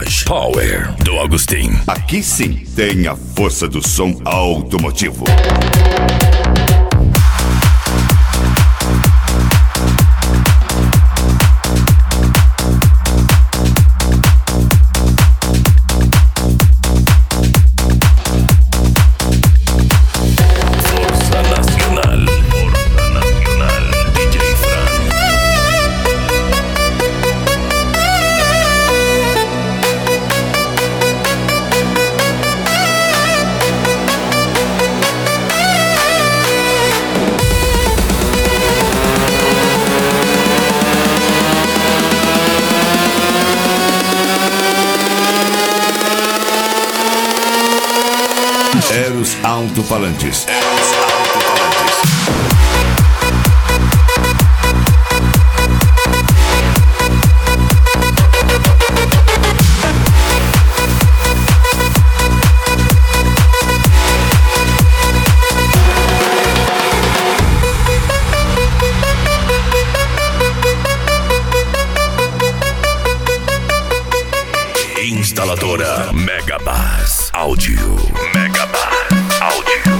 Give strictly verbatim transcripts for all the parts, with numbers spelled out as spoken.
Voyage Power do Agostinho. Aqui sim tem a força do som automotivo. Eros Alto-Falantes. Eros Alto-Falantes. Instaladora Megabass Áudio. Megabass Áudio.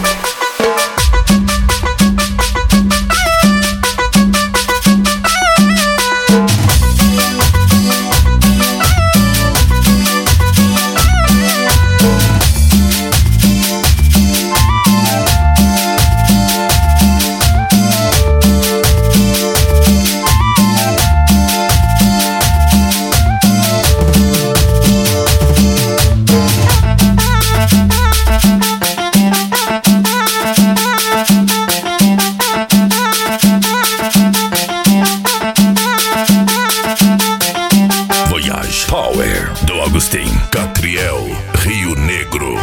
Voyage Power do Agostinho. Catriel, Rio Negro.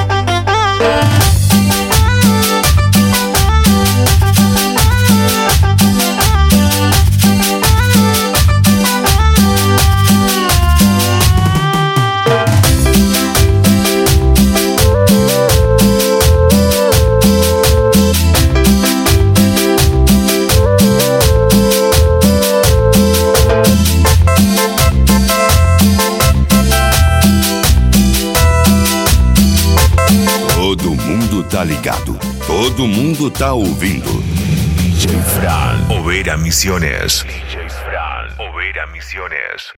Todo mundo tá ligado. Todo mundo tá ouvindo. D J Fran, Oveira Misiones. D J Fran, Oveira Misiones.